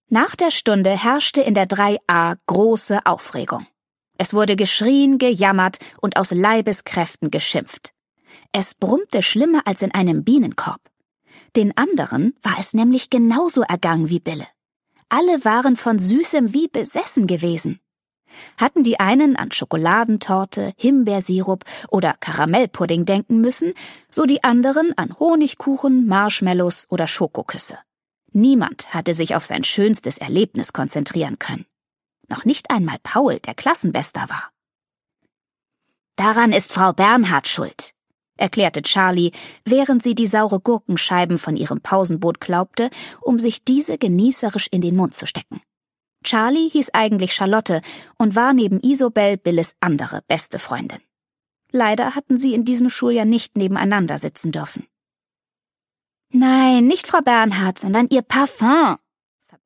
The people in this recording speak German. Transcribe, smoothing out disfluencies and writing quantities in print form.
Nach der Stunde herrschte in der 3a große Aufregung. Es wurde geschrien, gejammert und aus Leibeskräften geschimpft. Es brummte schlimmer als in einem Bienenkorb. Den anderen war es nämlich genauso ergangen wie Bille. Alle waren von Süßem wie besessen gewesen. Hatten die einen an Schokoladentorte, Himbeersirup oder Karamellpudding denken müssen, so die anderen an Honigkuchen, Marshmallows oder Schokoküsse. Niemand hatte sich auf sein schönstes Erlebnis konzentrieren können. Noch nicht einmal Paul, der Klassenbester war. »Daran ist Frau Bernhard schuld«, erklärte Charlie, während sie die saure Gurkenscheiben von ihrem Pausenbrot klaubte, um sich diese genießerisch in den Mund zu stecken. Charlie hieß eigentlich Charlotte und war neben Isobel Billes andere beste Freundin. Leider hatten sie in diesem Schuljahr nicht nebeneinander sitzen dürfen. »Nein, nicht Frau Bernhard, sondern ihr Parfum«,